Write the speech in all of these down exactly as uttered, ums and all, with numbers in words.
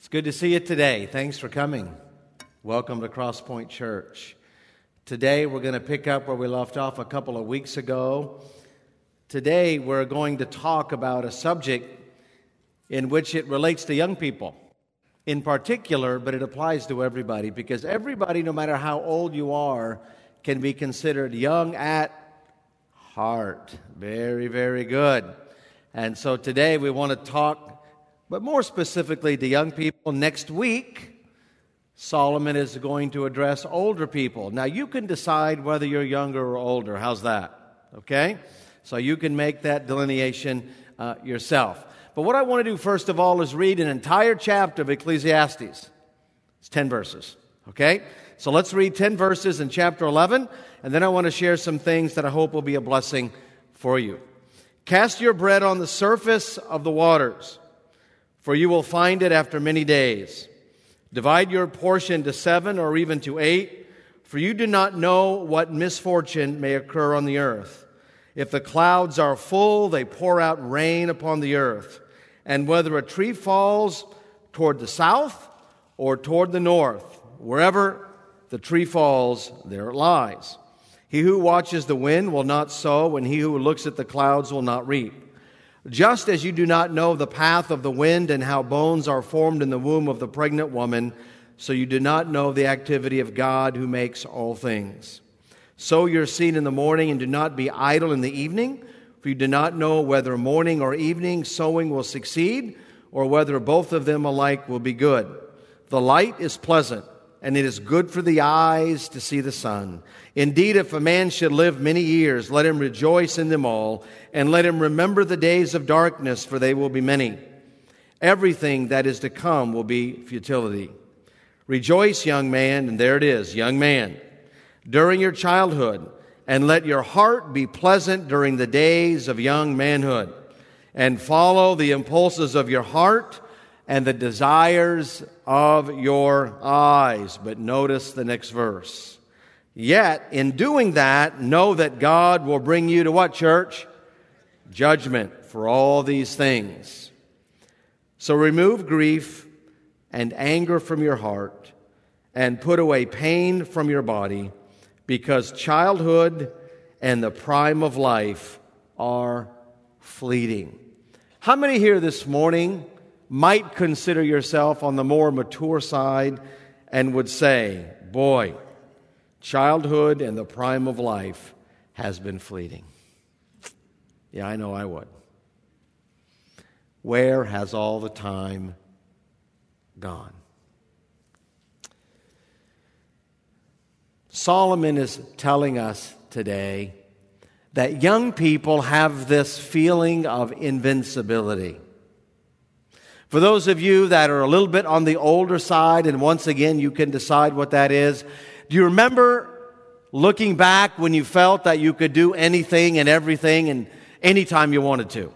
It's good to see you today. Thanks for coming. Welcome to Crosspoint Church. Today we're going to pick up where we left off a couple of weeks ago. Today we're going to talk about a subject in which it relates to young people in particular, but it applies to everybody because everybody, no matter how old you are, can be considered young at heart. Very, very good. And so today we want to talk, but more specifically to young people. Next week, Solomon is going to address older people. Now, you can decide whether you're younger or older. How's that? Okay? So you can make that delineation uh, yourself. But what I want to do first of all is read an entire chapter of Ecclesiastes. It's ten verses. Okay? So let's read ten verses in chapter eleven, and then I want to share some things that I hope will be a blessing for you. Cast your bread on the surface of the waters, for you will find it after many days. Divide your portion to seven or even to eight, for you do not know what misfortune may occur on the earth. If the clouds are full, they pour out rain upon the earth. And whether a tree falls toward the south or toward the north, wherever the tree falls, there it lies. He who watches the wind will not sow, and he who looks at the clouds will not reap. Just as you do not know the path of the wind and how bones are formed in the womb of the pregnant woman, so you do not know the activity of God who makes all things. Sow your seed in the morning and do not be idle in the evening, for you do not know whether morning or evening sowing will succeed, or whether both of them alike will be good. The light is pleasant, and it is good for the eyes to see the sun. Indeed, if a man should live many years, let him rejoice in them all, and let him remember the days of darkness, for they will be many. Everything that is to come will be futility. Rejoice, young man, and there it is, young man, during your childhood, and let your heart be pleasant during the days of young manhood, and follow the impulses of your heart and the desires of your eyes. But notice the next verse. Yet, in doing that, know that God will bring you to what, church? Judgment for all these things. So remove grief and anger from your heart, and put away pain from your body, because childhood and the prime of life are fleeting. How many here this morning might consider yourself on the more mature side and would say, boy, childhood and the prime of life has been fleeting? Yeah, I know I would. Where has all the time gone? Solomon is telling us today that young people have this feeling of invincibility. For those of you that are a little bit on the older side, and once again you can decide what that is, do you remember looking back when you felt that you could do anything and everything and anytime you wanted to?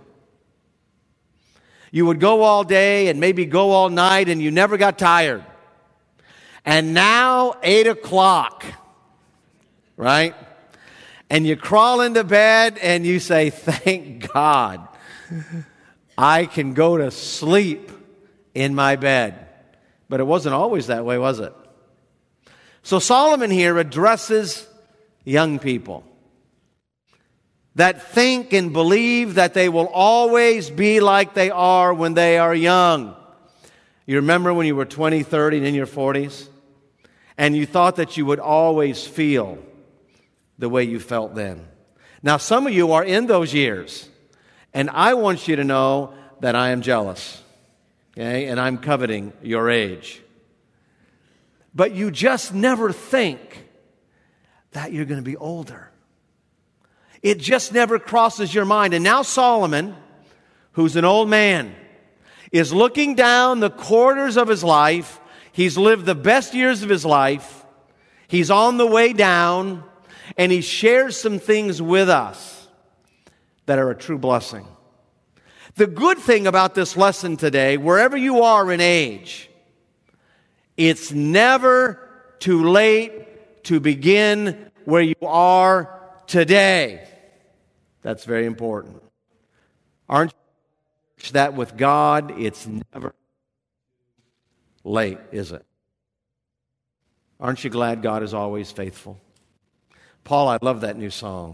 You would go all day and maybe go all night and you never got tired. And now, eight o'clock, right? And you crawl into bed and you say, thank God, I can go to sleep in my bed. But it wasn't always that way, was it? So Solomon here addresses young people that think and believe that they will always be like they are when they are young. You remember when you were twenty, thirty, and in your forties? And you thought that you would always feel the way you felt then. Now, some of you are in those years, and I want you to know that I am jealous, okay? And I'm coveting your age. But you just never think that you're going to be older. It just never crosses your mind. And now Solomon, who's an old man, is looking down the quarters of his life. He's lived the best years of his life. He's on the way down, and he shares some things with us that are a true blessing. The good thing about this lesson today, wherever you are in age, it's never too late to begin where you are today. That's very important. Aren't you that with God, it's never late, is it? Aren't you glad God is always faithful? Paul, I love that new song.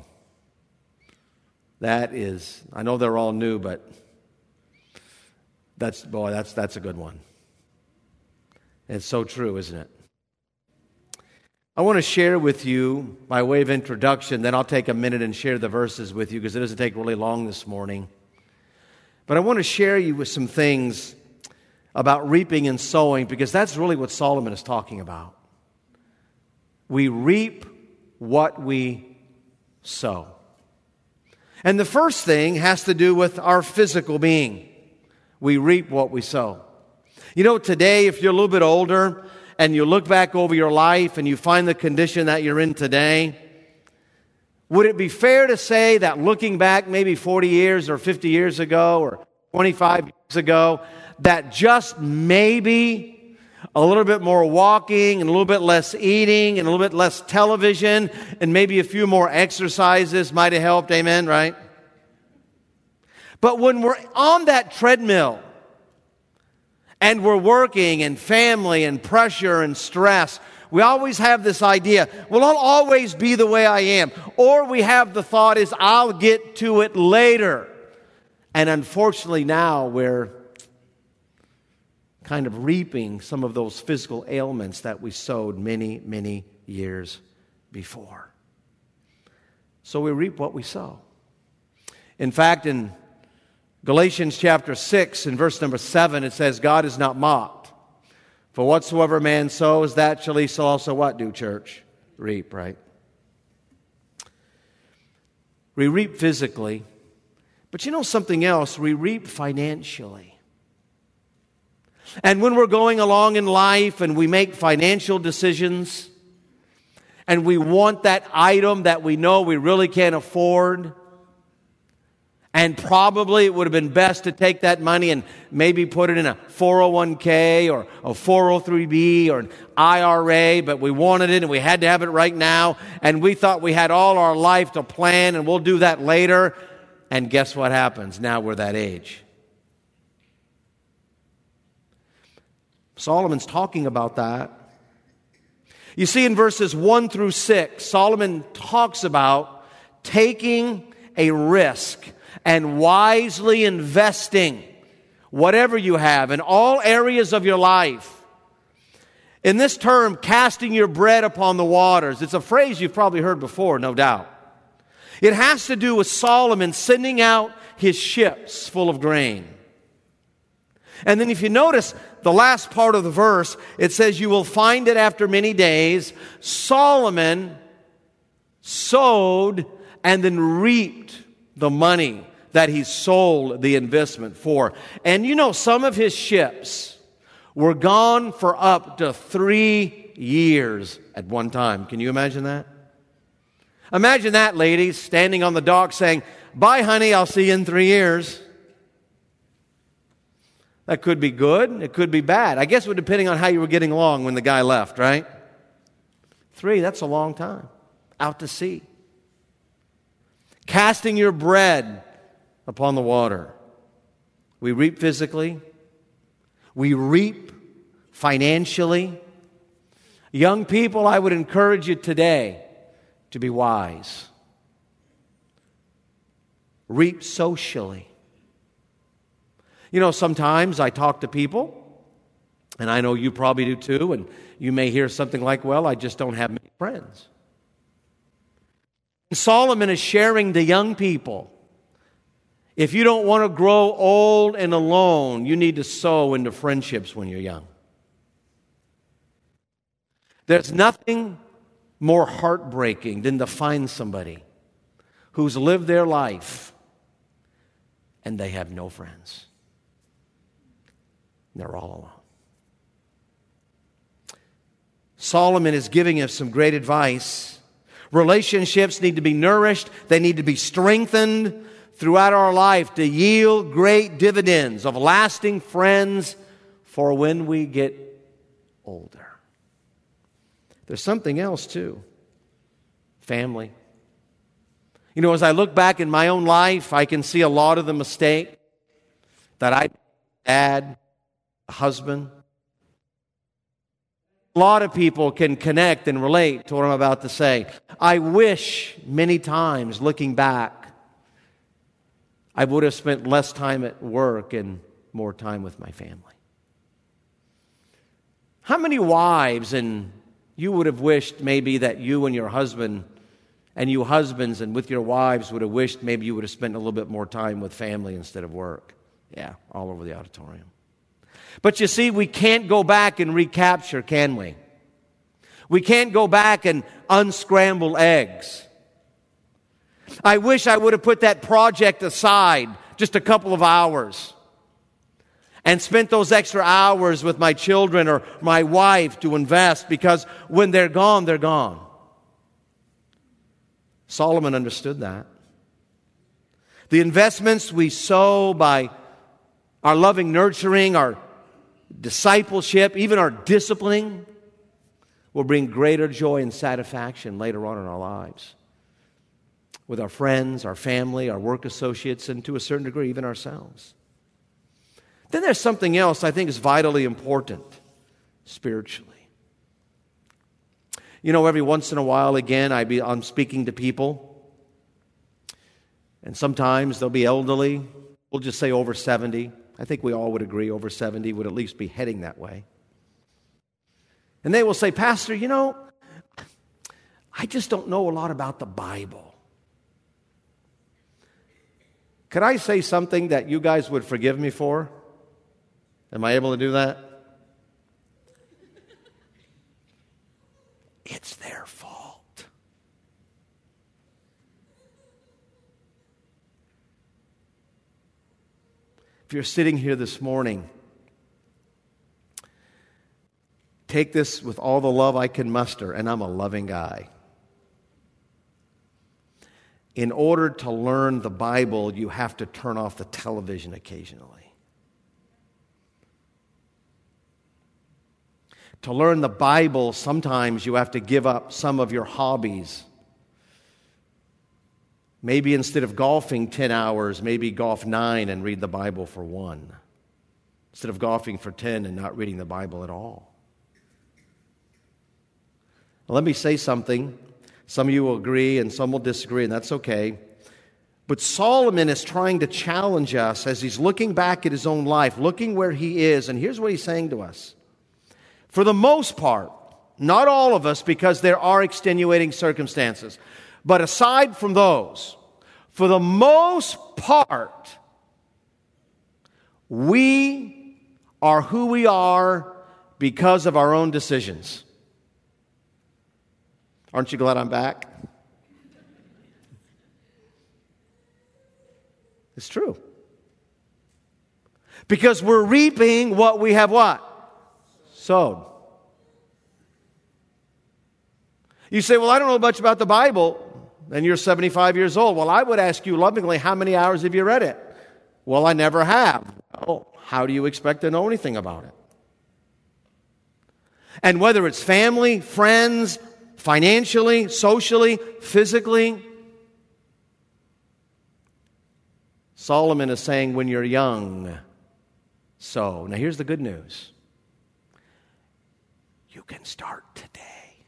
That is, I know they're all new, but that's, boy, that's, that's a good one. It's so true, isn't it? I want to share with you, by way of introduction, then I'll take a minute and share the verses with you because it doesn't take really long this morning. But I want to share you with some things about reaping and sowing because that's really what Solomon is talking about. We reap what we sow. And the first thing has to do with our physical being. We reap what we sow. You know, today, if you're a little bit older and you look back over your life and you find the condition that you're in today, would it be fair to say that looking back maybe forty years or fifty years ago or twenty-five years ago, that just maybe a little bit more walking and a little bit less eating and a little bit less television and maybe a few more exercises might have helped, amen, right? But when we're on that treadmill and we're working and family and pressure and stress, we always have this idea, well, I'll always be the way I am. Or we have the thought is, I'll get to it later. And unfortunately now we're kind of reaping some of those physical ailments that we sowed many, many years before. So we reap what we sow. In fact, in Galatians chapter six, in verse number seven, it says, God is not mocked. For whatsoever man sows, that shall he also what do, church? Reap, right? We reap physically, but you know something else? We reap financially. And when we're going along in life and we make financial decisions and we want that item that we know we really can't afford, and probably it would have been best to take that money and maybe put it in a four oh one k or a four oh three b or an I R A, but we wanted it and we had to have it right now, and we thought we had all our life to plan and we'll do that later. And guess what happens? Now we're that age. Solomon's talking about that. You see in verses one through six, Solomon talks about taking a risk and wisely investing whatever you have in all areas of your life. In this term, casting your bread upon the waters, it's a phrase you've probably heard before, no doubt. It has to do with Solomon sending out his ships full of grain. And then if you notice the last part of the verse, it says, you will find it after many days. Solomon sowed and then reaped the money that he sold the investment for. And you know, some of his ships were gone for up to three years at one time. Can you imagine that? Imagine that, ladies, standing on the dock saying, bye, honey, I'll see you in three years. That could be good. It could be bad. I guess it would depending on how you were getting along when the guy left, right? Three, that's a long time. Out to sea. Casting your bread upon the water. We reap physically. We reap financially. Young people, I would encourage you today to be wise. Reap socially. You know, sometimes I talk to people, and I know you probably do too, and you may hear something like, well, I just don't have many friends. And Solomon is sharing to young people, if you don't want to grow old and alone, you need to sow into friendships when you're young. There's nothing more heartbreaking than to find somebody who's lived their life and they have no friends. They're all alone. Solomon is giving us some great advice. Relationships need to be nourished. They need to be strengthened throughout our life to yield great dividends of lasting friends for when we get older. There's something else too. Family. You know, as I look back in my own life, I can see a lot of the mistake that I had, a husband, A lot of people can connect and relate to what I'm about to say. I wish many times, looking back, I would have spent less time at work and more time with my family. How many wives and you would have wished maybe that you and your husband and you husbands and with your wives would have wished maybe you would have spent a little bit more time with family instead of work? Yeah, all over the auditorium. But you see, we can't go back and recapture, can we? We can't go back and unscramble eggs. I wish I would have put that project aside just a couple of hours and spent those extra hours with my children or my wife to invest, because when they're gone, they're gone. Solomon understood that. The investments we sow by our loving nurturing, our discipleship, even our disciplining, will bring greater joy and satisfaction later on in our lives with our friends, our family, our work associates, and to a certain degree, even ourselves. Then there's something else I think is vitally important spiritually. You know, every once in a while, again, I be, I'm speaking to people, and sometimes they'll be elderly. We'll just say over seventy. I think we all would agree over seventy would at least be heading that way. And they will say, Pastor, you know, I just don't know a lot about the Bible. Could I say something that you guys would forgive me for? Am I able to do that? It's their fault. If you're sitting here this morning, take this with all the love I can muster, and I'm a loving guy. In order to learn the Bible, you have to turn off the television occasionally. To learn the Bible, sometimes you have to give up some of your hobbies. Maybe instead of golfing ten hours, maybe golf nine and read the Bible for one. Instead of golfing for ten and not reading the Bible at all. Now, let me say something. Some of you will agree and some will disagree, and that's okay. But Solomon is trying to challenge us as he's looking back at his own life, looking where he is, and here's what he's saying to us. For the most part, not all of us, because there are extenuating circumstances, but aside from those, for the most part, we are who we are because of our own decisions. Aren't you glad I'm back? It's true. Because we're reaping what we have what? Sowed. You say, well, I don't know much about the Bible, and you're seventy-five years old. Well, I would ask you lovingly, how many hours have you read it? Well, I never have. Well, how do you expect to know anything about it? And whether it's family, friends, financially, socially, physically, Solomon is saying when you're young, sow. Now here's the good news. You can start today.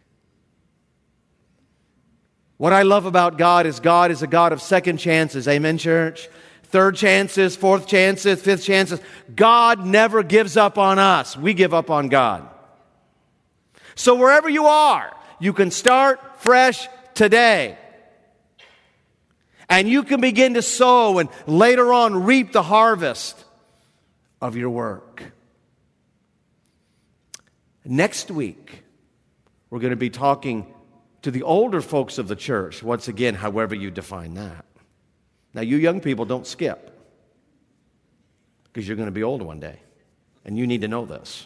What I love about God is God is a God of second chances. Amen, church? Third chances, fourth chances, fifth chances. God never gives up on us. We give up on God. So wherever you are, you can start fresh today. And you can begin to sow and later on reap the harvest of your work. Next week, we're going to be talking to the older folks of the church. Once again, however you define that. Now, you young people, don't skip. Because you're going to be old one day. And you need to know this.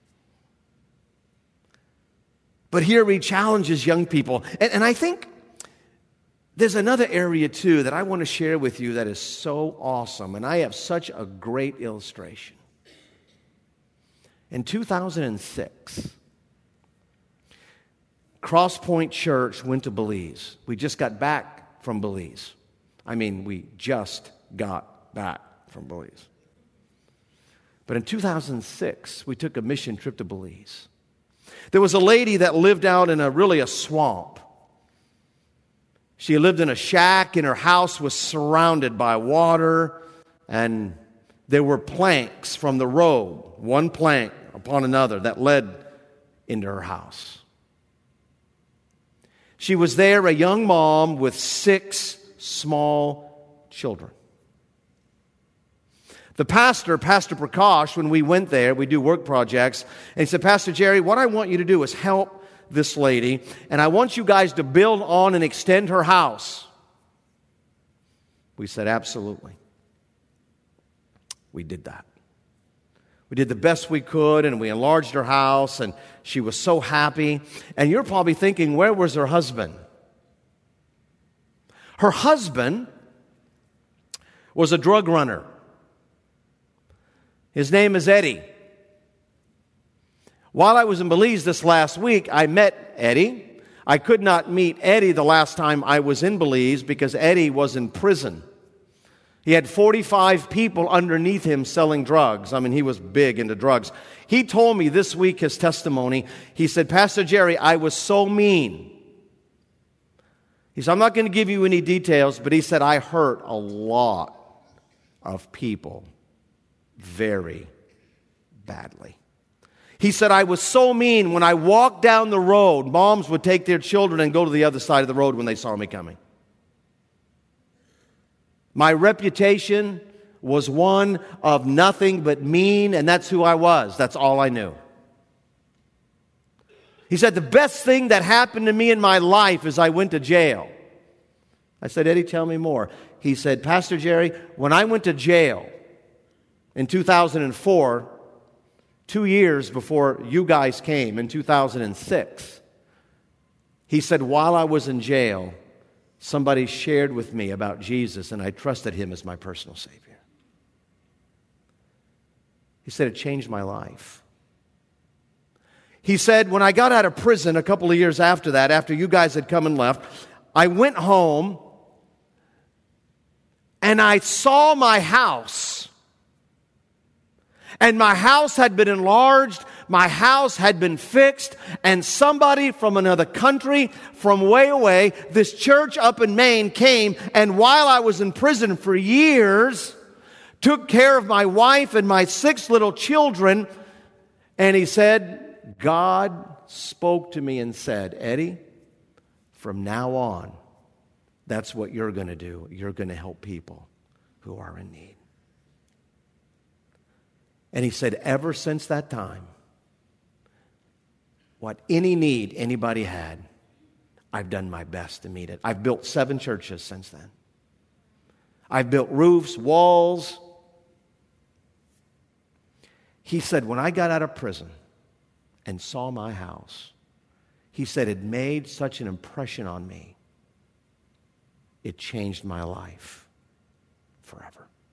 But here he challenges young people. And, and I think there's another area, too, that I want to share with you that is so awesome. And I have such a great illustration. In two thousand six, Cross Point Church went to Belize. We just got back from Belize. I mean, we just got back from Belize. But in two thousand six, we took a mission trip to Belize. There was a lady that lived out in a really a swamp. She lived in a shack, and her house was surrounded by water, and there were planks from the road, one plank upon another, that led into her house. She was there, a young mom with six small children. The pastor, Pastor Prakash, when we went there, we do work projects, and he said, Pastor Jerry, what I want you to do is help this lady, and I want you guys to build on and extend her house. We said, absolutely. We did that. We did the best we could, and we enlarged her house, and she was so happy. And you're probably thinking, where was her husband? Her husband was a drug runner. His name is Eddie. While I was in Belize this last week, I met Eddie. I could not meet Eddie the last time I was in Belize because Eddie was in prison. He had forty-five people underneath him selling drugs. I mean, he was big into drugs. He told me this week his testimony. He said, Pastor Jerry, I was so mean. He said, I'm not going to give you any details, but he said, I hurt a lot of people very badly. He said, I was so mean when I walked down the road, moms would take their children and go to the other side of the road when they saw me coming. My reputation was one of nothing but mean, and that's who I was. That's all I knew. He said, the best thing that happened to me in my life is I went to jail. I said, Eddie, tell me more. He said, Pastor Jerry, when I went to jail in two thousand four, two years before you guys came in two thousand six, he said, while I was in jail, somebody shared with me about Jesus, and I trusted him as my personal Savior. He said, it changed my life. He said, when I got out of prison a couple of years after that, after you guys had come and left, I went home, and I saw my house. And my house had been enlarged, my house had been fixed, and somebody from another country, from way away, this church up in Maine came, and while I was in prison for years, took care of my wife and my six little children, and he said, God spoke to me and said, Eddie, from now on, that's what you're going to do. You're going to help people who are in need. And he said, ever since that time, what any need anybody had, I've done my best to meet it. I've built seven churches since then. I've built roofs, walls. He said, when I got out of prison and saw my house, he said, it made such an impression on me. It changed my life forever.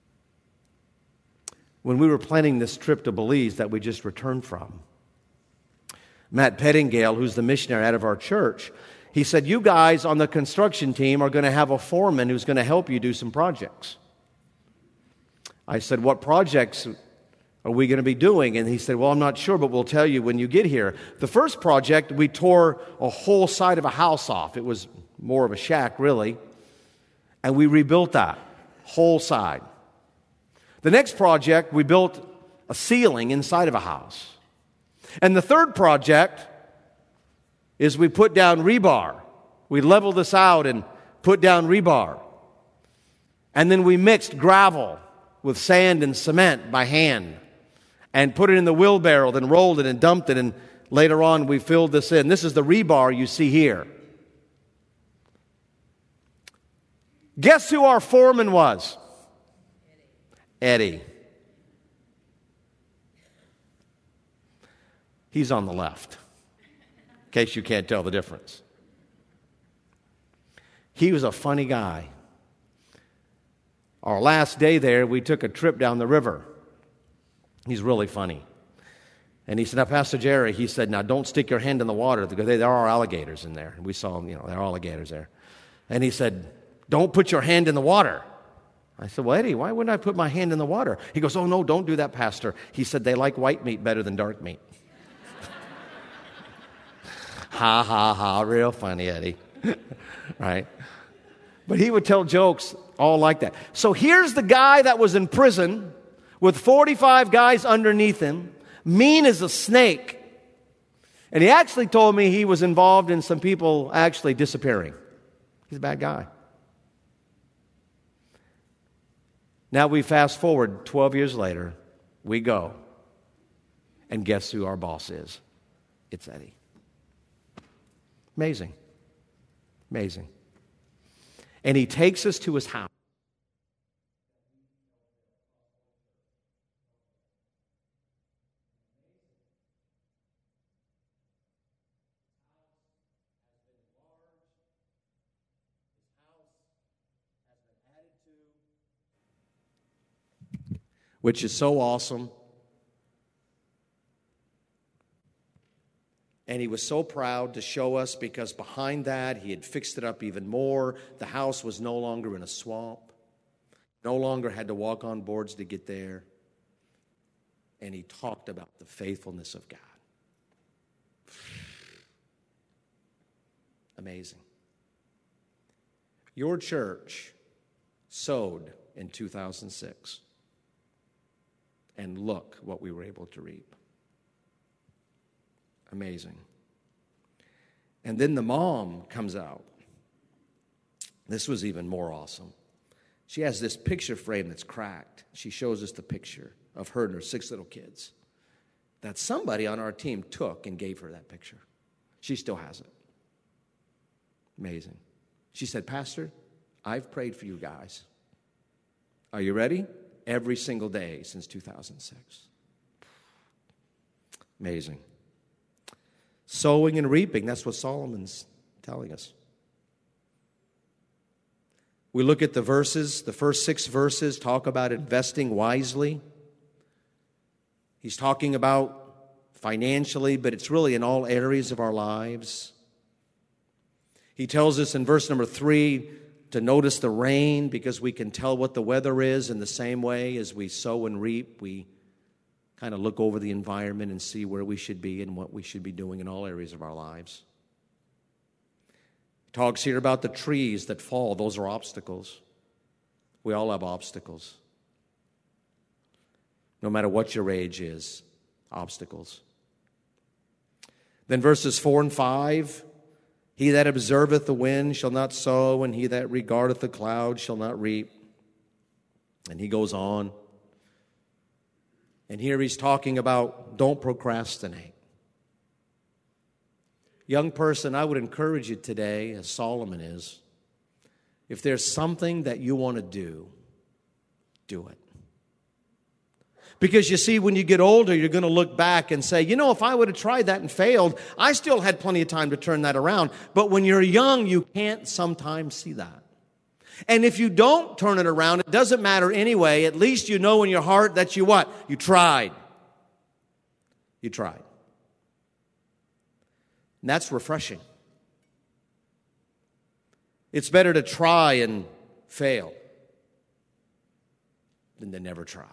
When we were planning this trip to Belize that we just returned from, Matt Pettingale, who's the missionary out of our church, he said, you guys on the construction team are going to have a foreman who's going to help you do some projects. I said, what projects are we going to be doing? And he said, well, I'm not sure, but we'll tell you when you get here. The first project, we tore a whole side of a house off. It was more of a shack, really. And we rebuilt that whole side. The next project, we built a ceiling inside of a house. And the third project is we put down rebar. We leveled this out and put down rebar. And then we mixed gravel with sand and cement by hand and put it in the wheelbarrow, then rolled it and dumped it, and later on we filled this in. This is the rebar you see here. Guess who our foreman was? Eddie. He's on the left, in case you can't tell the difference. He was a funny guy. Our last day there, we took a trip down the river. He's really funny. And he said, now, Pastor Jerry, he said, now, don't stick your hand in the water, because there are alligators in there. And we saw them, you know, there are alligators there. And he said, don't put your hand in the water. I said, well, Eddie, why wouldn't I put my hand in the water? He goes, oh, no, don't do that, Pastor. He said, they like white meat better than dark meat. Ha, ha, ha. Real funny, Eddie. Right? But he would tell jokes all like that. So here's the guy that was in prison with forty-five guys underneath him, mean as a snake. And he actually told me he was involved in some people actually disappearing. He's a bad guy. Now we fast forward twelve years later, we go. And guess who our boss is? It's Eddie. Amazing. Amazing. And he takes us to his house. Which is so awesome. And he was so proud to show us because behind that, he had fixed it up even more. The house was no longer in a swamp. No longer had to walk on boards to get there. And he talked about the faithfulness of God. Amazing. Your church sowed in two thousand six. And look what we were able to reap. Amazing. And then the mom comes out. This was even more awesome. She has this picture frame that's cracked. She shows us the picture of her and her six little kids that somebody on our team took and gave her that picture. She still has it. Amazing. She said, Pastor, I've prayed for you guys. Are you ready? Every single day since two thousand six. Amazing. Sowing and reaping, that's what Solomon's telling us. We look at the verses, the first six verses talk about investing wisely. He's talking about financially, but it's really in all areas of our lives. He tells us in verse number three to notice the rain because we can tell what the weather is. In the same way as we sow and reap, we kind of look over the environment and see where we should be and what we should be doing in all areas of our lives. He talks here about the trees that fall. Those are obstacles. We all have obstacles. No matter what your age is, obstacles. Then verses four and five, he that observeth the wind shall not sow, and he that regardeth the cloud shall not reap. And he goes on. And here he's talking about don't procrastinate. Young person, I would encourage you today, as Solomon is, if there's something that you want to do, do it. Because you see, when you get older, you're going to look back and say, you know, if I would have tried that and failed, I still had plenty of time to turn that around. But when you're young, you can't sometimes see that. And if you don't turn it around, it doesn't matter anyway. At least you know in your heart that you what? You tried. You tried. And that's refreshing. It's better to try and fail than to never try.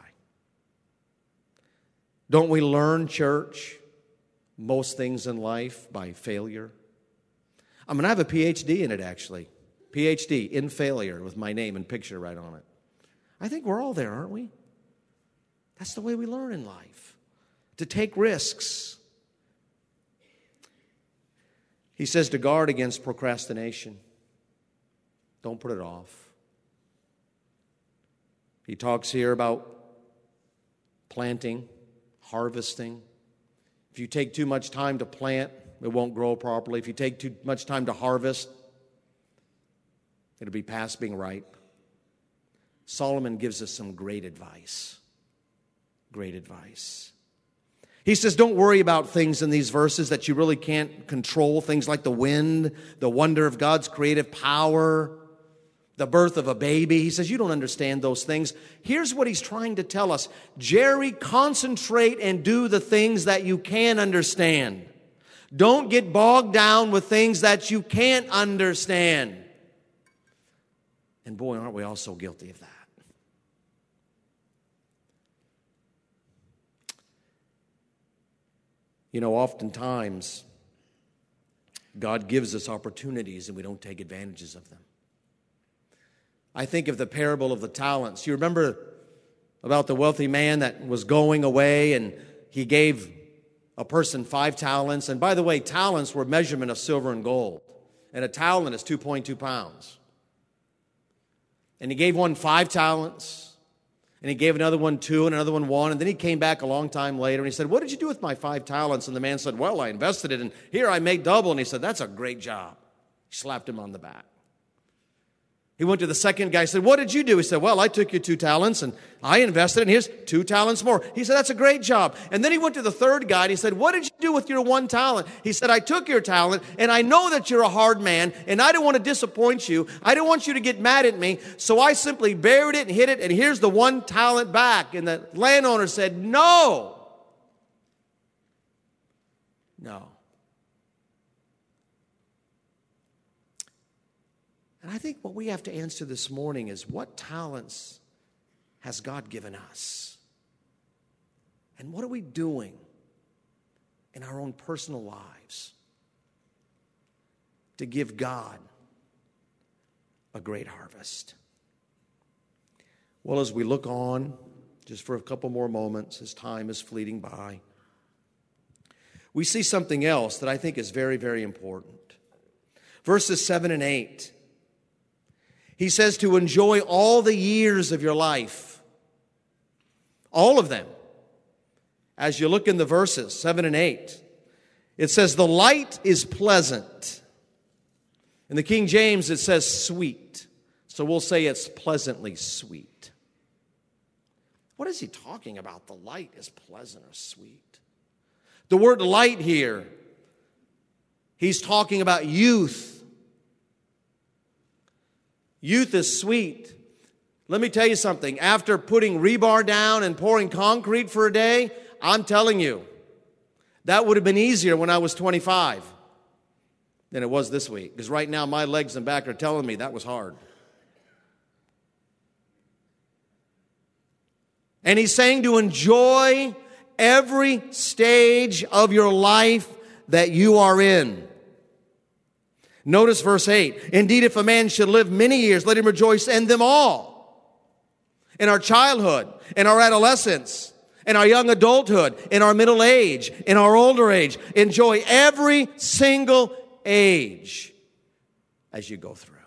Don't we learn, church, most things in life by failure? I'm going to have a P H D in it, actually. P H D in failure with my name and picture right on it. I think we're all there, aren't we? That's the way we learn in life, to take risks. He says to guard against procrastination. Don't put it off. He talks here about planting, harvesting. If you take too much time to plant, it won't grow properly. If you take too much time to harvest, it'll be past being ripe. Solomon gives us some great advice. Great advice. He says, don't worry about things in these verses that you really can't control, things like the wind, the wonder of God's creative power, the birth of a baby. He says, you don't understand those things. Here's what he's trying to tell us. Jerry, concentrate and do the things that you can understand. Don't get bogged down with things that you can't understand. And boy, aren't we all so guilty of that. You know, oftentimes God gives us opportunities and we don't take advantages of them. I think of the parable of the talents. You remember about the wealthy man that was going away and he gave a person five talents. And by the way, talents were a measurement of silver and gold. And a talent is two point two pounds. And he gave one five talents. And he gave another one two and another one one. And then he came back a long time later and he said, what did you do with my five talents? And the man said, well, I invested it and here I made double. And he said, that's a great job. He slapped him on the back. He went to the second guy and said, what did you do? He said, well, I took your two talents and I invested and here's two talents more. He said, that's a great job. And then he went to the third guy and he said, what did you do with your one talent? He said, I took your talent and I know that you're a hard man and I don't want to disappoint you. I don't want you to get mad at me. So I simply buried it and hid it and here's the one talent back. And the landowner said, no. No. And I think what we have to answer this morning is, what talents has God given us? And what are we doing in our own personal lives to give God a great harvest? Well, as we look on, just for a couple more moments, as time is fleeting by, we see something else that I think is very, very important. Verses seven and eight. He says to enjoy all the years of your life. All of them. As you look in the verses, seven and eight, it says, the light is pleasant. In the King James, it says sweet. So we'll say it's pleasantly sweet. What is he talking about? The light is pleasant or sweet. The word light here, he's talking about youth. Youth is sweet. Let me tell you something. After putting rebar down and pouring concrete for a day, I'm telling you, that would have been easier when I was twenty-five than it was this week. Because right now, my legs and back are telling me that was hard. And he's saying to enjoy every stage of your life that you are in. Notice verse eight. Indeed, if a man should live many years, let him rejoice in them all. In our childhood, in our adolescence, in our young adulthood, in our middle age, in our older age. Enjoy every single age as you go through.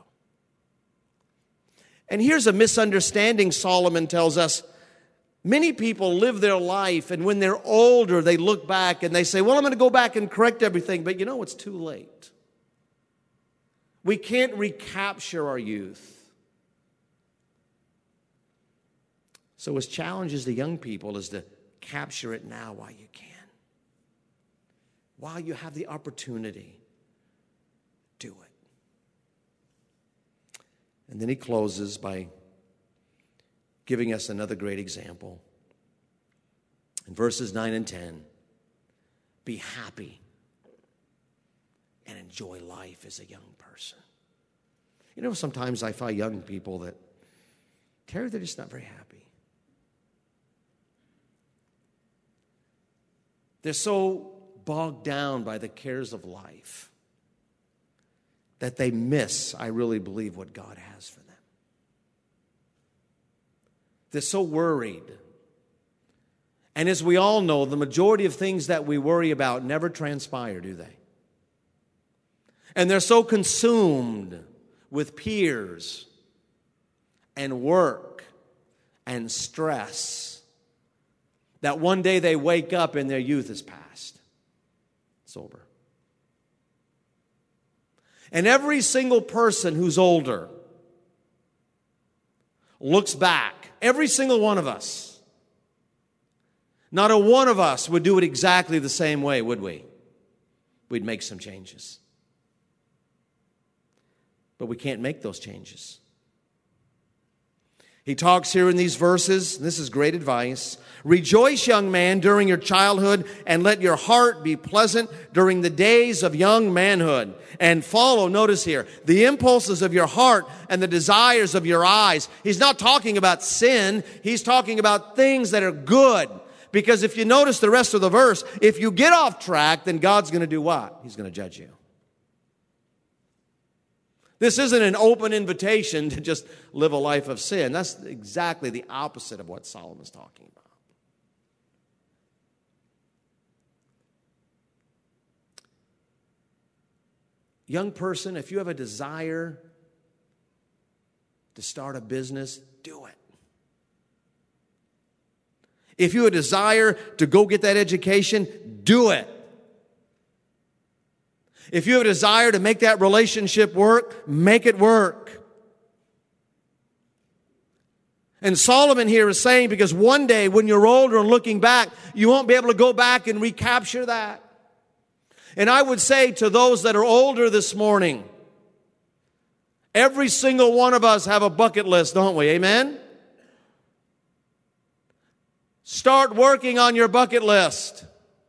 And here's a misunderstanding Solomon tells us. Many people live their life, and when they're older, they look back and they say, well, I'm going to go back and correct everything. But you know, it's too late. We can't recapture our youth. So his challenge is to young people is to capture it now while you can. While you have the opportunity, do it. And then he closes by giving us another great example. In verses nine and ten, be happy and enjoy life as a young person. You know, sometimes I find young people that, Terry, they're just not very happy. They're so bogged down by the cares of life that they miss, I really believe, what God has for them. They're so worried. And as we all know, the majority of things that we worry about never transpire, do they? And they're so consumed with peers and work and stress that one day they wake up and their youth is past. It's over. And every single person who's older looks back, every single one of us. Not a one of us would do it exactly the same way, would we? We'd make some changes. But we can't make those changes. He talks here in these verses, and this is great advice. Rejoice, young man, during your childhood, and let your heart be pleasant during the days of young manhood. And follow, notice here, the impulses of your heart and the desires of your eyes. He's not talking about sin. He's talking about things that are good. Because if you notice the rest of the verse, if you get off track, then God's going to do what? He's going to judge you. This isn't an open invitation to just live a life of sin. That's exactly the opposite of what Solomon's talking about. Young person, if you have a desire to start a business, do it. If you have a desire to go get that education, do it. If you have a desire to make that relationship work, make it work. And Solomon here is saying, because one day when you're older and looking back, you won't be able to go back and recapture that. And I would say to those that are older this morning, every single one of us have a bucket list, don't we? Amen? Start working on your bucket list.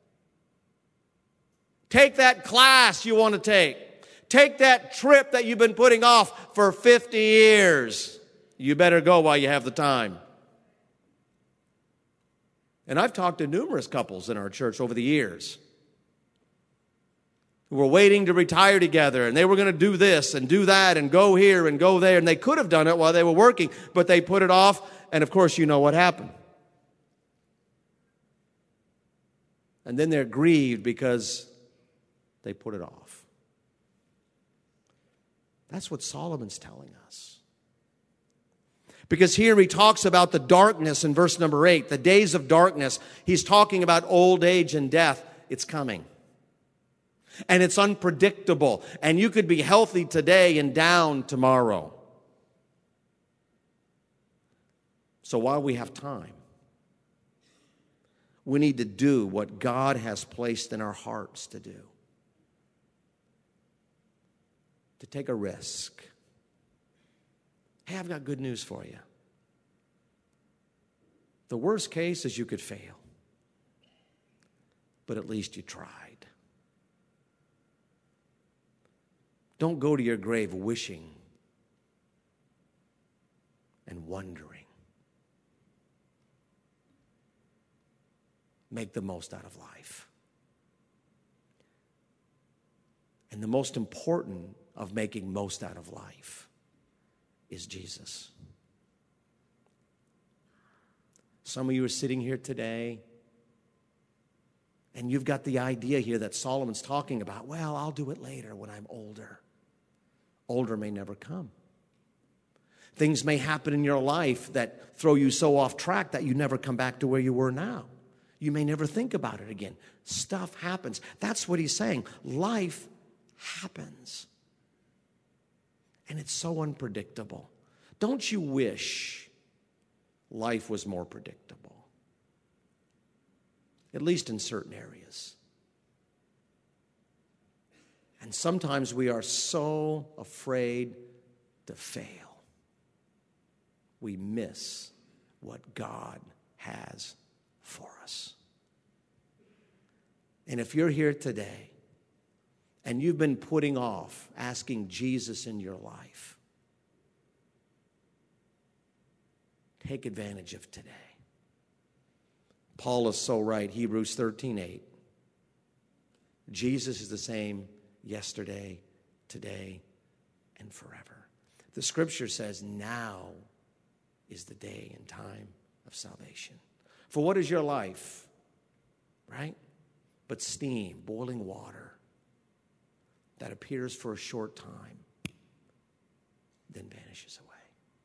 Take that class you want to take. Take that trip that you've been putting off for fifty years. You better go while you have the time. And I've talked to numerous couples in our church over the years who were waiting to retire together, and they were going to do this and do that and go here and go there, and they could have done it while they were working, but they put it off, and of course you know what happened. And then they're grieved because they put it off. That's what Solomon's telling us. Because here he talks about the darkness in verse number eight, the days of darkness. He's talking about old age and death. It's coming. And it's unpredictable. And you could be healthy today and down tomorrow. So while we have time, we need to do what God has placed in our hearts to do. To take a risk. Hey, I've got good news for you. The worst case is you could fail. But at least you tried. Don't go to your grave wishing and wondering. Make the most out of life. And the most important of making most out of life is Jesus. Some of you are sitting here today and you've got the idea here that Solomon's talking about, well, I'll do it later when I'm older. Older may never come. Things may happen in your life that throw you so off track that you never come back to where you were now. You may never think about it again. Stuff happens. That's what he's saying. Life happens. And it's so unpredictable. Don't you wish life was more predictable? At least in certain areas. And sometimes we are so afraid to fail. We miss what God has for us. And if you're here today and you've been putting off asking Jesus in your life, take advantage of today. Paul is so right, Hebrews thirteen eight. Jesus is the same yesterday, today, and forever. The scripture says now is the day and time of salvation. For what is your life, right? But steam, boiling water that appears for a short time, then vanishes away.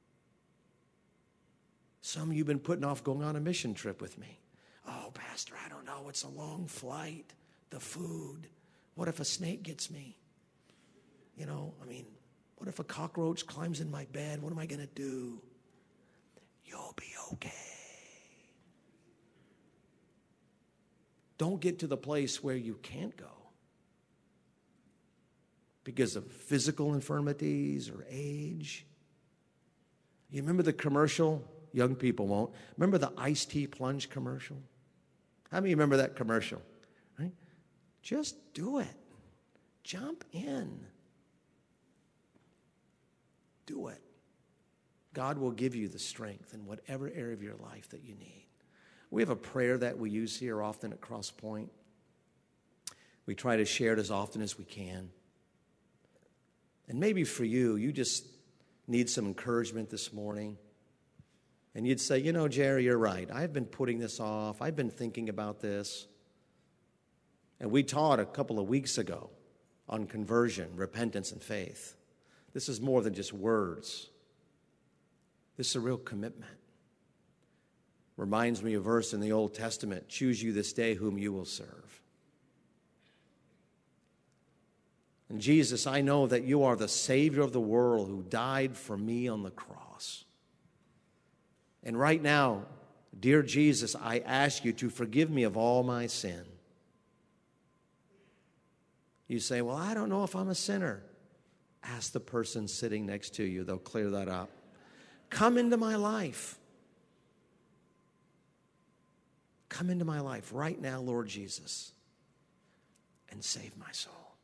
Some of you have been putting off going on a mission trip with me. Oh, Pastor, I don't know. It's a long flight. The food. What if a snake gets me? You know, I mean, what if a cockroach climbs in my bed? What am I going to do? You'll be okay. Don't get to the place where you can't go because of physical infirmities or age. You remember the commercial? Young people won't. Remember the iced tea plunge commercial? How many remember that commercial? Right? Just do it. Jump in. Do it. God will give you the strength in whatever area of your life that you need. We have a prayer that we use here often at Cross Point. We try to share it as often as we can. And maybe for you, you just need some encouragement this morning. And you'd say, you know, Jerry, you're right. I've been putting this off. I've been thinking about this. And we taught a couple of weeks ago on conversion, repentance, and faith. This is more than just words. This is a real commitment. Reminds me of a verse in the Old Testament, choose you this day whom you will serve. And Jesus, I know that you are the Savior of the world who died for me on the cross. And right now, dear Jesus, I ask you to forgive me of all my sin. You say, well, I don't know if I'm a sinner. Ask the person sitting next to you. They'll clear that up. Come into my life. Come into my life right now, Lord Jesus, and save my soul.